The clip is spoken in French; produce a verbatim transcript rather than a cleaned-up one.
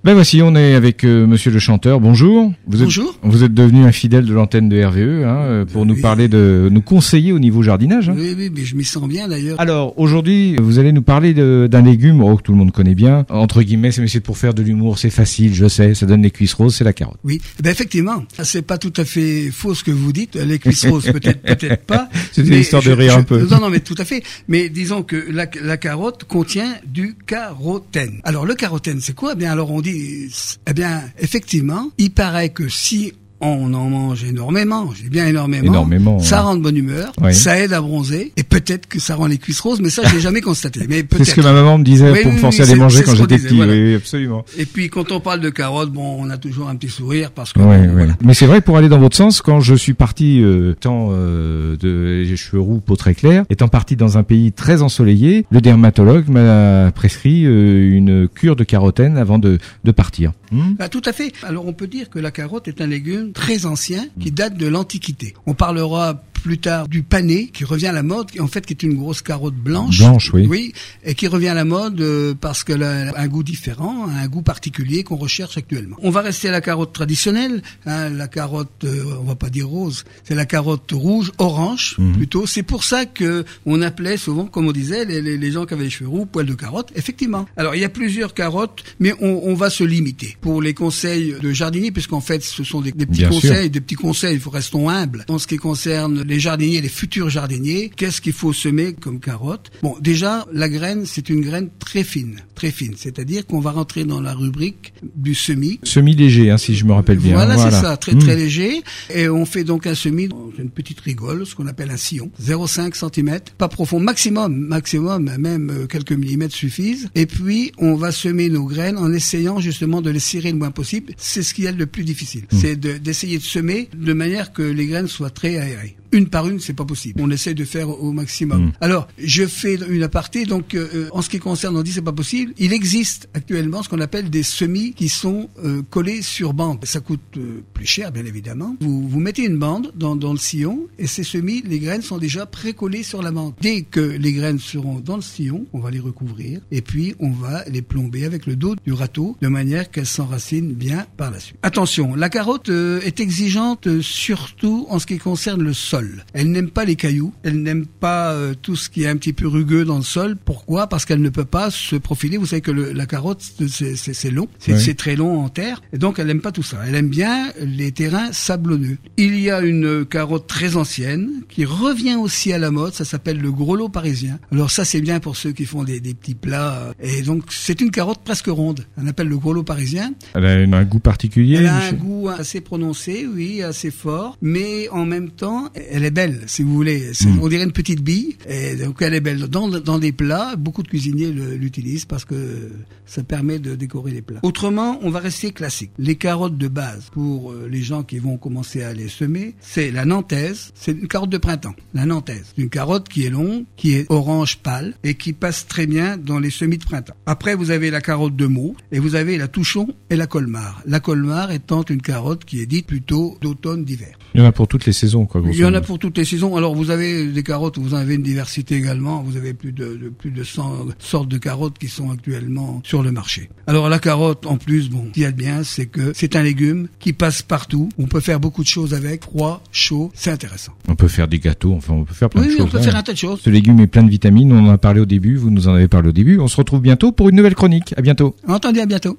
Ben voici, on est avec euh, Monsieur le chanteur. Bonjour. Vous êtes, Bonjour. Vous êtes devenu un fidèle de l'antenne de R V E hein, pour nous oui. parler de, nous conseiller au niveau jardinage. Hein. Oui, oui, mais je m'y sens bien d'ailleurs. Alors aujourd'hui, vous allez nous parler de, d'un légume oh, que tout le monde connaît bien. Entre guillemets, c'est, mais c'est pour faire de l'humour, c'est facile, je sais, ça donne les cuisses roses, c'est la carotte. Oui, ben effectivement, c'est pas tout à fait faux ce que vous dites. Les cuisses roses, peut-être, peut-être pas. C'est une histoire de rire je, un peu. Non, non, mais tout à fait. Mais disons que la, la carotte contient du carotène. Alors le carotène, c'est quoi? Eh bien, alors on dit, eh bien, effectivement, il paraît que si on en mange énormément, j'ai bien énormément, énormément ça ouais. rend de bonne humeur, oui. ça aide à bronzer, et peut-être que ça rend les cuisses roses, mais ça, je l'ai jamais constaté. Mais peut-être. C'est ce que ma maman me disait oui, pour oui, me forcer oui, à les manger c'est quand ce j'étais disait, petit. voilà. Oui, absolument. Et puis, quand on parle de carottes, bon, on a toujours un petit sourire parce que... Ouais, bon, ouais. voilà. Mais c'est vrai, pour aller dans votre sens, quand je suis parti, euh, étant euh, de j'ai cheveux roux, peau très claire, étant parti dans un pays très ensoleillé, le dermatologue m'a prescrit euh, une cure de carotène avant de, de partir. Hmm Ah, tout à fait. Alors, on peut dire que la carotte est un légume très ancien qui date de l'Antiquité. On parlera plus tard du panais qui revient à la mode, qui en fait qui est une grosse carotte blanche, blanche, oui, oui, et qui revient à la mode euh, parce qu'elle a un goût différent, un goût particulier qu'on recherche actuellement. On va rester à la carotte traditionnelle, hein, la carotte, euh, on va pas dire rose, c'est la carotte rouge, orange mmh. plutôt. C'est pour ça que on appelait souvent, comme on disait, les, les, les gens qui avaient les cheveux roux, poils de carotte. Effectivement. Alors il y a plusieurs carottes, mais on, on va se limiter pour les conseils de jardinier, puisqu'en fait ce sont des, des petits Bien conseils, sûr. des petits conseils. Restons humbles. En ce qui concerne les jardiniers, les futurs jardiniers, qu'est-ce qu'il faut semer comme carotte? Bon, déjà, la graine, c'est une graine très fine, très fine. C'est-à-dire qu'on va rentrer dans la rubrique du semis. Semis léger, hein, si je me rappelle bien. Voilà, voilà. c'est ça, très mmh. très léger. Et on fait donc un semis dans une petite rigole, ce qu'on appelle un sillon, zéro virgule cinq centimètres, pas profond, maximum, maximum, même quelques millimètres suffisent. Et puis, on va semer nos graines en essayant justement de les serrer le moins possible. C'est ce qui est le plus difficile. Mmh. C'est de, d'essayer de semer de manière que les graines soient très aérées. Une par une, c'est pas possible. On essaie de faire au maximum. Mmh. Alors, je fais une aparté. Donc, euh, en ce qui concerne, on dit c'est pas possible. Il existe actuellement ce qu'on appelle des semis qui sont euh, collés sur bande. Ça coûte euh, plus cher, bien évidemment. Vous vous mettez une bande dans, dans le sillon et ces semis, les graines sont déjà pré-collées sur la bande. Dès que les graines seront dans le sillon, on va les recouvrir et puis on va les plomber avec le dos du râteau de manière qu'elles s'enracinent bien par la suite. Attention, la carotte euh, est exigeante euh, surtout en ce qui concerne le sol. Elle n'aime pas les cailloux, elle n'aime pas euh, tout ce qui est un petit peu rugueux dans le sol. Pourquoi? Parce qu'elle ne peut pas se profiler. Vous savez que le, la carotte, c'est, c'est, c'est long, c'est, oui. c'est très long en terre, et donc elle n'aime pas tout ça. Elle aime bien les terrains sablonneux. Il y a une carotte très ancienne qui revient aussi à la mode, ça s'appelle le gros lot parisien. Alors ça, c'est bien pour ceux qui font des, des petits plats, et donc c'est une carotte presque ronde. On appelle le gros lot parisien. Elle a un goût particulier? Elle a un goût assez prononcé, oui, assez fort, mais en même temps, elle est belle, si vous voulez. C'est, mmh. On dirait une petite bille, et donc elle est belle. Dans, dans des plats, beaucoup de cuisiniers le, l'utilisent parce que ça permet de décorer les plats. Autrement, on va rester classique. Les carottes de base, pour les gens qui vont commencer à les semer, c'est la nantaise, c'est une carotte de printemps. La nantaise, c'est une carotte qui est longue, qui est orange pâle, et qui passe très bien dans les semis de printemps. Après, vous avez la carotte de Meaux, et vous avez la touchon et la colmar. La colmar étant une carotte qui est dite plutôt d'automne, d'hiver. Il y en a pour toutes les saisons, quoi. Il y en a pour toutes les saisons. Alors, vous avez des carottes, vous en avez une diversité également. Vous avez plus de, de plus de cent sortes de carottes qui sont actuellement sur le marché. Alors, la carotte, en plus, bon, ce qu'il y a de bien, c'est que c'est un légume qui passe partout. On peut faire beaucoup de choses avec, froid, chaud, c'est intéressant. On peut faire des gâteaux, enfin, on peut faire plein oui, de oui, choses. on peut ouais. faire un tas de choses. Ce légume est plein de vitamines, on en a parlé au début, vous nous en avez parlé au début. On se retrouve bientôt pour une nouvelle chronique. À bientôt. Entendez, à bientôt.